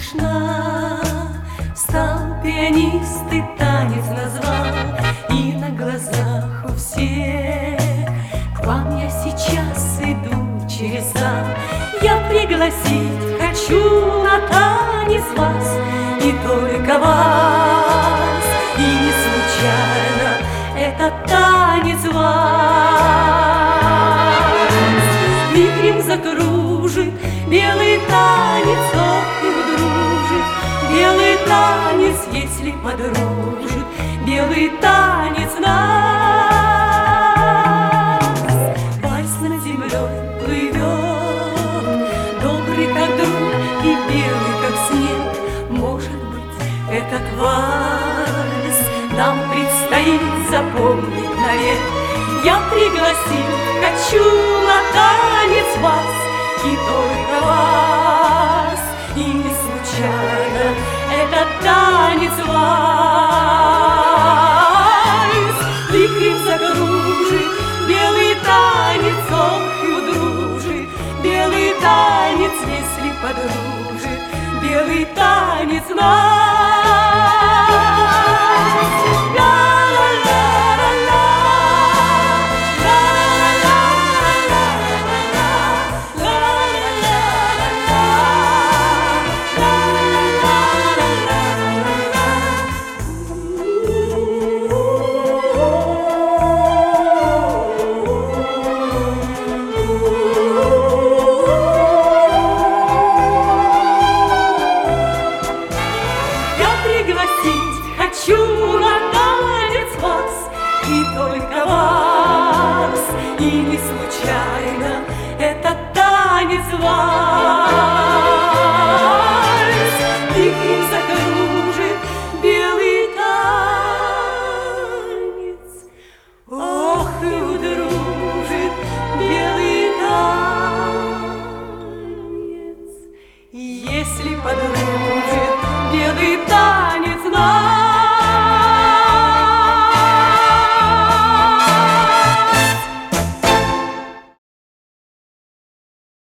смешна. Стал пианист и танец назвал, и на глазах у всех к вам я сейчас иду через зал. Я пригласить хочу на танец вас, и только вас, и не случайно этот танец вас. Вихрем закружит белый танец, ох, и удружит белый танец, если подружит белый танец нас. Вальс над землей плывет, добрый как друг и белый как снег. Может быть, этот вальс нам предстоит запомнить навек. Я пригласить хочу на танец вас, и только вас, и не случайно этот танец вальс. Вихрем закружит белый танец, ох, и удружит белый танец, если подружит белый танец нас. Хочу на танец вас, и только вас, и не случайно этот танец вас.